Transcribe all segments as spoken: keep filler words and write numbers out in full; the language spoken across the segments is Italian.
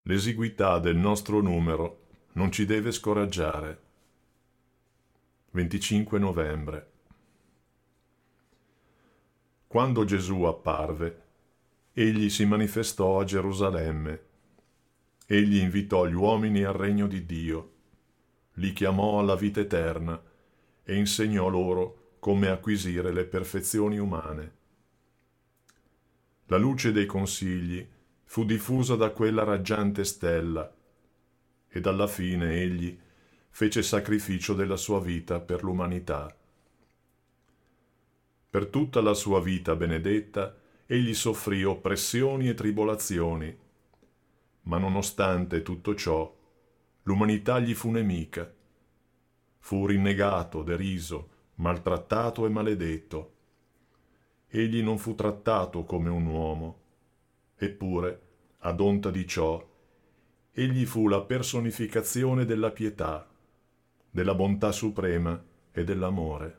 L'esiguità del nostro numero non ci deve scoraggiare. venticinque novembre. Quando Gesù apparve, egli si manifestò a Gerusalemme. Egli invitò gli uomini al regno di Dio, li chiamò alla vita eterna e insegnò loro come acquisire le perfezioni umane. La luce dei consigli fu diffusa da quella raggiante stella ed alla fine egli fece sacrificio della sua vita per l'umanità. Per tutta la sua vita benedetta egli soffrì oppressioni e tribolazioni, ma nonostante tutto ciò l'umanità gli fu nemica. Fu rinnegato, deriso, maltrattato e maledetto. Egli non fu trattato come un uomo, eppure, ad onta di ciò, egli fu la personificazione della pietà, della bontà suprema e dell'amore.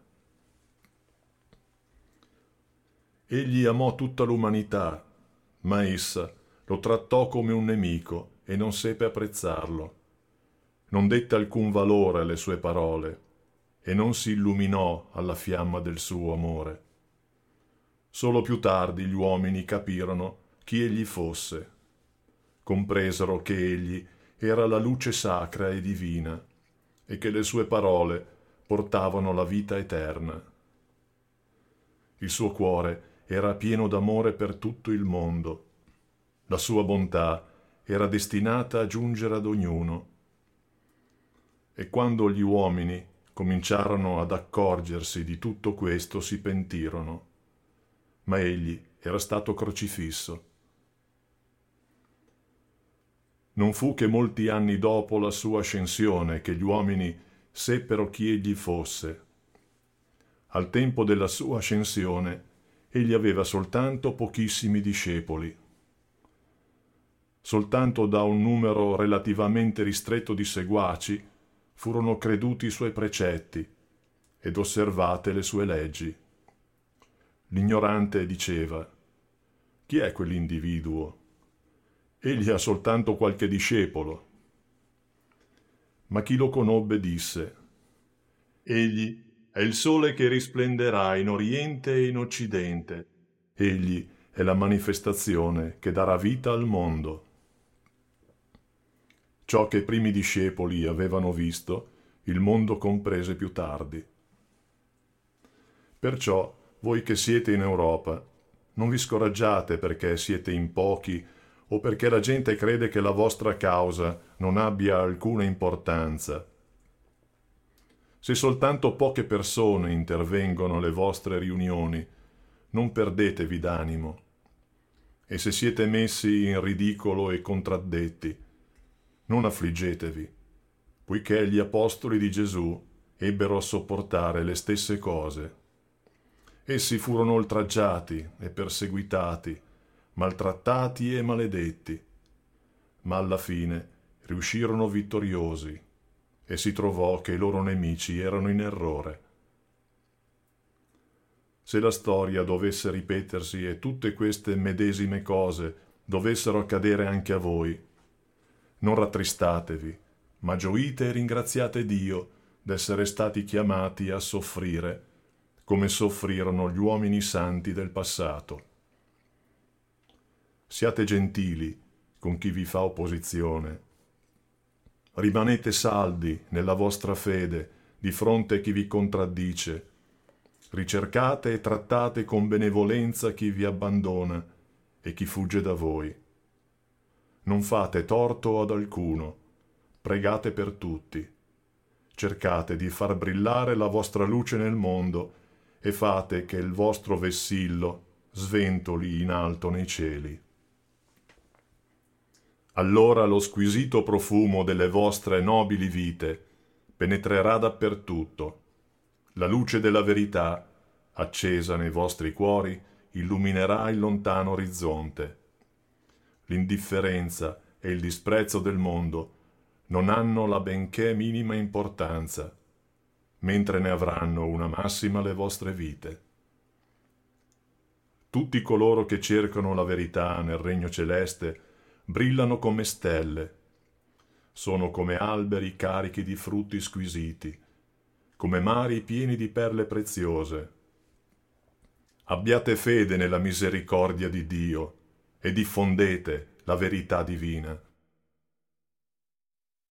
Egli amò tutta l'umanità, ma essa lo trattò come un nemico e non seppe apprezzarlo. Non dette alcun valore alle sue parole e non si illuminò alla fiamma del suo amore. Solo più tardi gli uomini capirono chi egli fosse. Compresero che egli era la luce sacra e divina e che le sue parole portavano la vita eterna. Il suo cuore era pieno d'amore per tutto il mondo. La sua bontà era destinata a giungere ad ognuno. E quando gli uomini cominciarono ad accorgersi di tutto questo, si pentirono. Ma egli era stato crocifisso. Non fu che molti anni dopo la sua ascensione che gli uomini seppero chi egli fosse. Al tempo della sua ascensione egli aveva soltanto pochissimi discepoli. Soltanto da un numero relativamente ristretto di seguaci furono creduti i suoi precetti ed osservate le sue leggi. L'ignorante diceva: chi è quell'individuo? Egli ha soltanto qualche discepolo. Ma chi lo conobbe disse: egli è il sole che risplenderà in Oriente e in Occidente. Egli è la manifestazione che darà vita al mondo. Ciò che i primi discepoli avevano visto, il mondo comprese più tardi. Perciò, voi che siete in Europa, non vi scoraggiate perché siete in pochi o perché la gente crede che la vostra causa non abbia alcuna importanza. Se soltanto poche persone intervengono alle vostre riunioni, non perdetevi d'animo. E se siete messi in ridicolo e contraddetti, non affliggetevi, poiché gli apostoli di Gesù ebbero a sopportare le stesse cose. Essi furono oltraggiati e perseguitati, maltrattati e maledetti, ma alla fine riuscirono vittoriosi e si trovò che i loro nemici erano in errore. Se la storia dovesse ripetersi e tutte queste medesime cose dovessero accadere anche a voi, non rattristatevi, ma gioite e ringraziate Dio d'essere stati chiamati a soffrire, come soffrirono gli uomini santi del passato. Siate gentili con chi vi fa opposizione. Rimanete saldi nella vostra fede di fronte a chi vi contraddice. Ricercate e trattate con benevolenza chi vi abbandona e chi fugge da voi. Non fate torto ad alcuno, pregate per tutti. Cercate di far brillare la vostra luce nel mondo e fate che il vostro vessillo sventoli in alto nei cieli. Allora lo squisito profumo delle vostre nobili vite penetrerà dappertutto. La luce della verità, accesa nei vostri cuori, illuminerà il lontano orizzonte. L'indifferenza e il disprezzo del mondo non hanno la benché minima importanza, mentre ne avranno una massima le vostre vite. Tutti coloro che cercano la verità nel regno celeste brillano come stelle, sono come alberi carichi di frutti squisiti, come mari pieni di perle preziose. Abbiate fede nella misericordia di Dio e diffondete la verità divina.